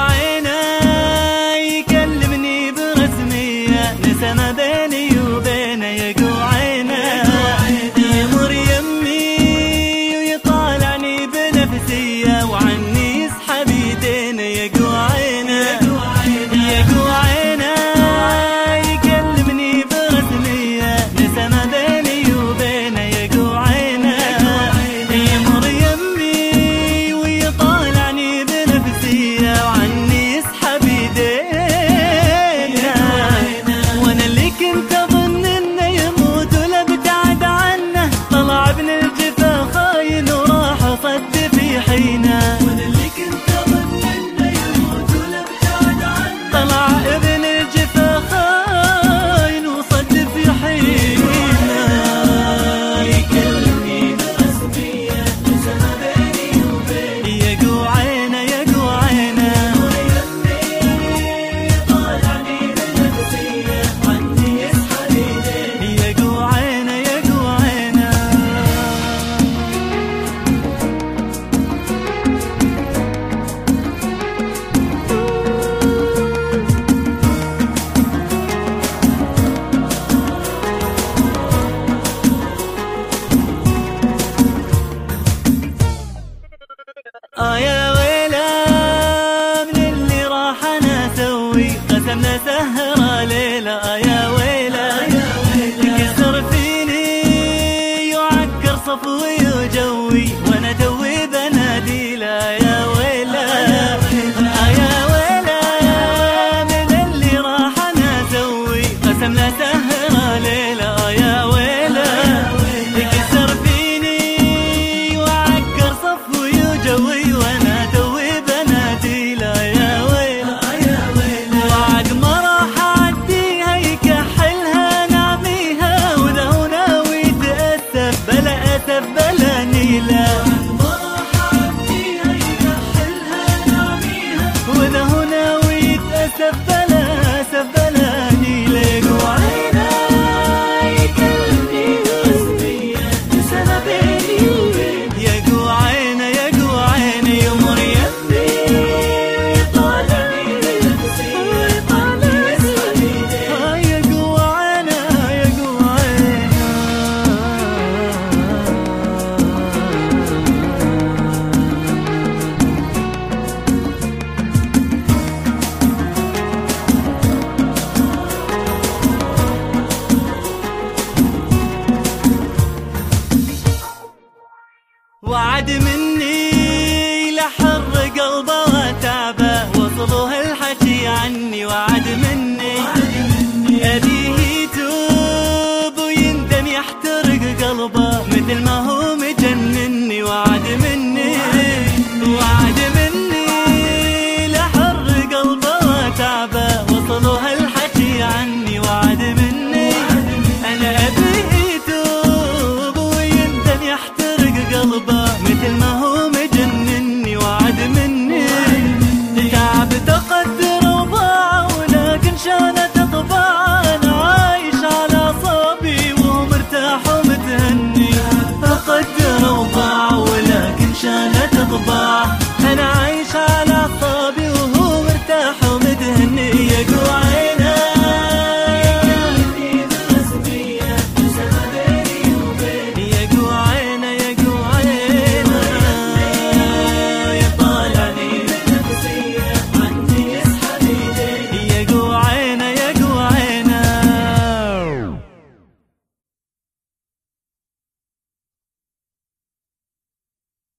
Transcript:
عينه يكلمني برسمية، نسى ما بيني وبينه يقوى عينه. يمر يمي ويطالعني بنفسية، وعني يسحب يدينه يقوى عينه. يقوى عينه يكلمني برسمية، نسى ما بيني وبينه يقوى عينه. يمر يمي ويطالعني بنفسية، وعني يسحب يدينه. وانا اللي كنت اظن انه يموت ولابتعد عنه، طلع ابن الجفا خاين وراح صد في حينه. وانا اللي كنت اظن انه يموت ولابتعد عنه، طلع ابن الجفا خاين وصد في حينه. يكلمني برسمية، نسى ما بيني وبينه يقوى عينه. يقوى عينه طالعني بنفسية، عني يسحب يدينه يقوى عينه. يقوى عينه يا ويله من اللي راح انا اسوي، قسم لا سهل